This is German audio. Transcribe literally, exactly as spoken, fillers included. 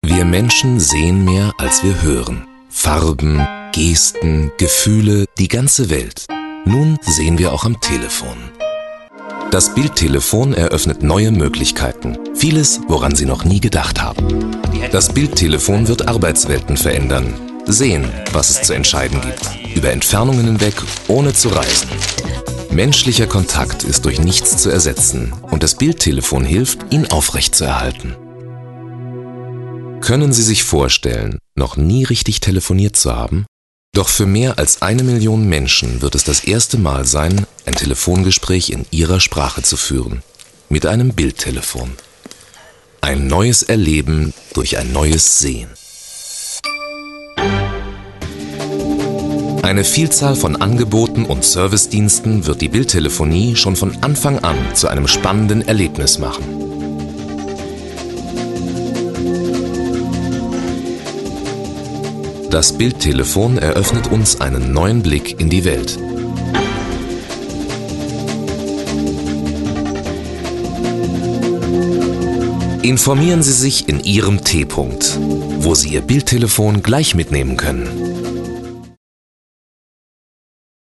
Wir Menschen sehen mehr, als wir hören. Farben, Gesten, Gefühle, die ganze Welt. Nun sehen wir auch am Telefon. Das Bildtelefon eröffnet neue Möglichkeiten. Vieles, woran Sie noch nie gedacht haben. Das Bildtelefon wird Arbeitswelten verändern. Sehen, was es zu entscheiden gibt. Über Entfernungen hinweg, ohne zu reisen. Menschlicher Kontakt ist durch nichts zu ersetzen und das Bildtelefon hilft, ihn aufrechtzuerhalten. Können Sie sich vorstellen, noch nie richtig telefoniert zu haben? Doch für mehr als eine Million Menschen wird es das erste Mal sein, ein Telefongespräch in ihrer Sprache zu führen. Mit einem Bildtelefon. Ein neues Erleben durch ein neues Sehen. Eine Vielzahl von Angeboten und Servicediensten wird die Bildtelefonie schon von Anfang an zu einem spannenden Erlebnis machen. Das Bildtelefon eröffnet uns einen neuen Blick in die Welt. Informieren Sie sich in Ihrem T-Punkt, wo Sie Ihr Bildtelefon gleich mitnehmen können.